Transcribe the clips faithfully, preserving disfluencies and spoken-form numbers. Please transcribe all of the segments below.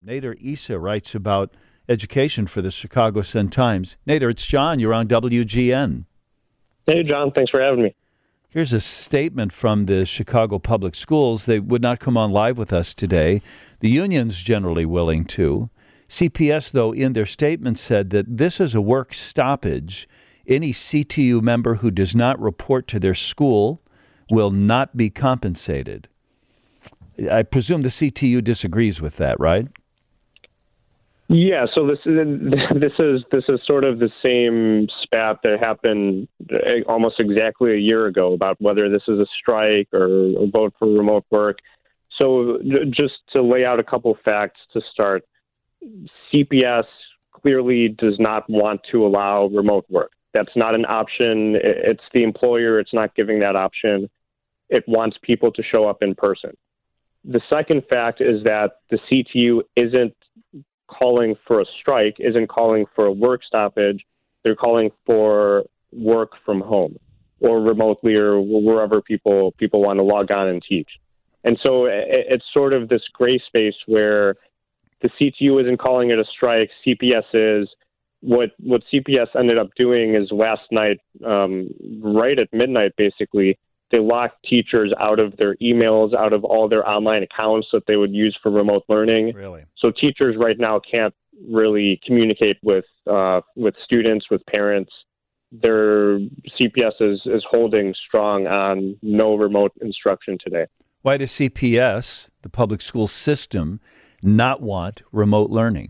Nader Issa writes about education for the Chicago Sun-Times. Nader, it's John. You're on W G N. Hey, John. Thanks for having me. Here's a statement from the Chicago Public Schools. They would not come on live with us today. The union's generally willing to. C P S, though, in their statement said that this is a work stoppage. Any C T U member who does not report to their school will not be compensated. I presume the C T U disagrees with that, right? Yeah, so this is this is this is sort of the same spat that happened almost exactly a year ago about whether this is a strike or a vote for remote work. So just to lay out a couple facts to start, C P S clearly does not want to allow remote work. That's not an option. It's the employer. It's not giving that option. It wants people to show up in person. The second fact is that the C T U isn't calling for a strike, isn't calling for a work stoppage. They're calling for work from home or remotely or wherever people people want to log on and teach. And so it's sort of this gray space where the C T U isn't calling it a strike, C P S is. What what C P S ended up doing is last night, um, right at midnight, basically, they locked teachers out of their emails, out of all their online accounts that they would use for remote learning. Really? So teachers right now can't really communicate with uh, with students, with parents. Their C P S is, is holding strong on no remote instruction today. Why does C P S, the public school system, not want remote learning?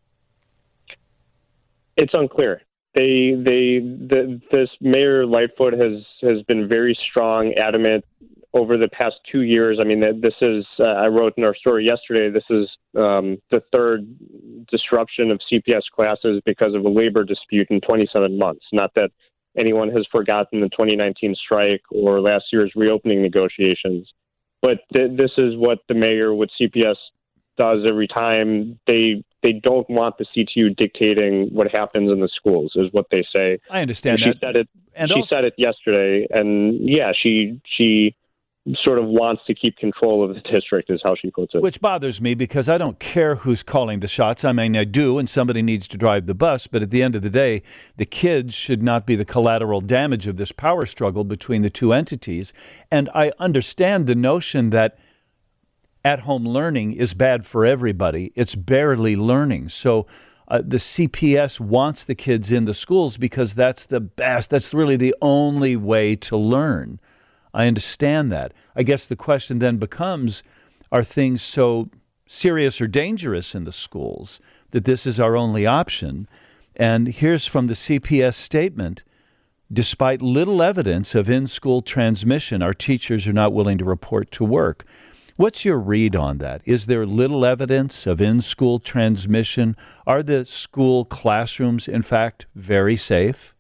It's unclear. They, they, the, this Mayor Lightfoot has, has been very strong, adamant over the past two years. I mean, this is, uh, I wrote in our story yesterday, this is um, the third disruption of C P S classes because of a labor dispute in twenty-seven months. Not that anyone has forgotten the twenty nineteen strike or last year's reopening negotiations, but th- this is what the mayor with C P S does every time. They They don't want the C T U dictating what happens in the schools, is what they say. I understand and that. She said it. And she also, said it yesterday, and yeah, she she sort of wants to keep control of the district, is how she puts it. Which bothers me because I don't care who's calling the shots. I mean, I do, and somebody needs to drive the bus. But at the end of the day, the kids should not be the collateral damage of this power struggle between the two entities. And I understand the notion that at-home learning is bad for everybody. It's barely learning. So uh, the C P S wants the kids in the schools because that's the best. That's really the only way to learn. I understand that. I guess the question then becomes, are things so serious or dangerous in the schools that this is our only option? And here's from the C P S statement. Despite little evidence of in-school transmission, our teachers are not willing to report to work. What's your read on that? Is there little evidence of in-school transmission? Are the school classrooms, in fact, very safe?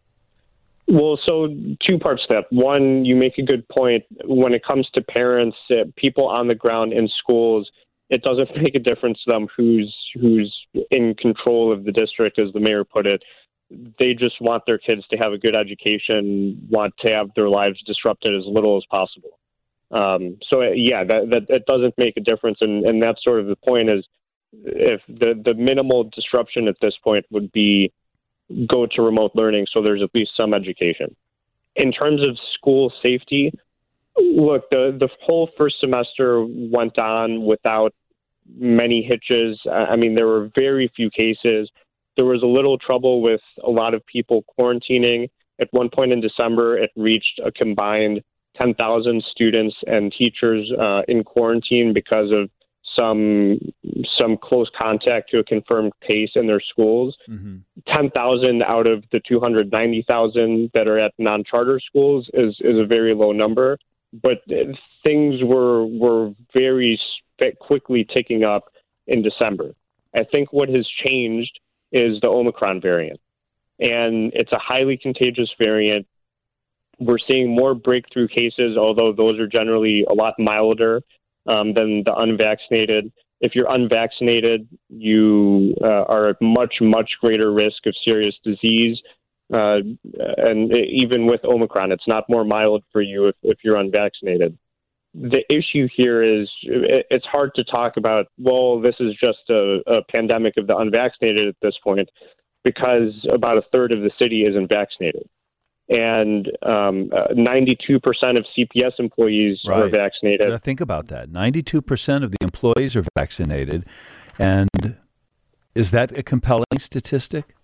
Well, so two parts to that. One, you make a good point. When it comes to parents, uh, people on the ground in schools, it doesn't make a difference to them who's who's in control of the district, as the mayor put it. They just want their kids to have a good education, want to have their lives disrupted as little as possible. Um, so, yeah, that, that, that doesn't make a difference. And, and that's sort of the point is if the, the minimal disruption at this point would be go to remote learning so there's at least some education. In terms of school safety, look, the, the whole first semester went on without many hitches. I mean, there were very few cases. There was a little trouble with a lot of people quarantining. At one point in December, it reached a combined ten thousand students and teachers uh, in quarantine because of some some close contact to a confirmed case in their schools. Mm-hmm. ten thousand out of the two hundred ninety thousand that are at non-charter schools is, is a very low number. But things were were very quickly ticking up in December. I think what has changed is the Omicron variant. And it's a highly contagious variant. We're seeing more breakthrough cases, although those are generally a lot milder um, than the unvaccinated. If you're unvaccinated, you uh, are at much, much greater risk of serious disease. Uh, and even with Omicron, it's not more mild for you if, if you're unvaccinated. the issue here is it's hard to talk about, well, this is just a, a pandemic of the unvaccinated at this point, because about a third of the city isn't vaccinated. And um, uh, ninety-two percent of C P S employees right. are vaccinated. Now think about that. ninety-two percent of the employees are vaccinated. And is that a compelling statistic?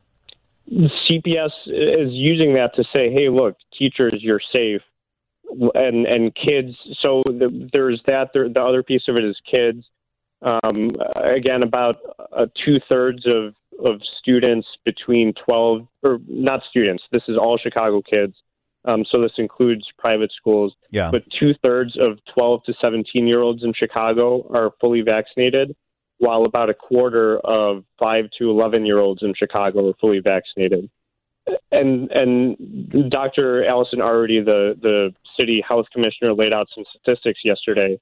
C P S is using that to say, hey, look, teachers, you're safe. And and kids, so the, there's that. There, the other piece of it is kids. Um, again, about uh, two-thirds of of students between twelve, or not students, this is all Chicago kids, um, so this includes private schools, yeah. but two-thirds of twelve to seventeen-year-olds in Chicago are fully vaccinated, while about a quarter of five to eleven-year-olds in Chicago are fully vaccinated. And and Doctor Allison Arity, the, the city health commissioner, laid out some statistics yesterday.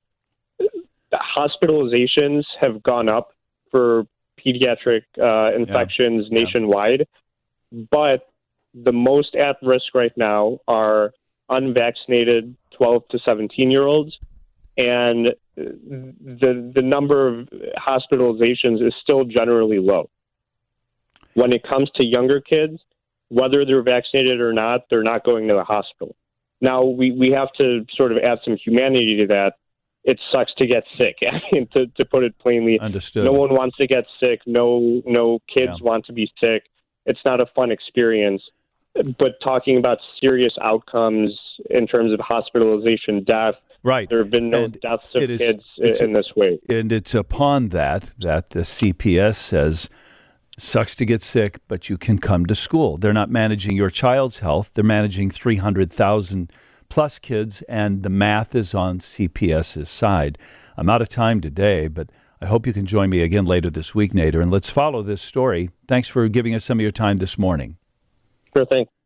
Hospitalizations have gone up for pediatric uh, infections yeah. nationwide, yeah. but the most at risk right now are unvaccinated twelve to seventeen-year-olds, and the the number of hospitalizations is still generally low. When it comes to younger kids, whether they're vaccinated or not, they're not going to the hospital. Now, we, we have to sort of add some humanity to that. It sucks to get sick. I mean, to, to put it plainly, understood. No one wants to get sick. No, no kids yeah. want to be sick. It's not a fun experience. But talking about serious outcomes in terms of hospitalization, death, right. there have been no and deaths of is, kids in a, this way. And it's upon that that the C P S says, sucks to get sick, but you can come to school. They're not managing your child's health. They're managing three hundred thousand plus kids, and the math is on C P S's side. I'm out of time today, but I hope you can join me again later this week, Nader, and let's follow this story. Thanks for giving us some of your time this morning. Sure thing.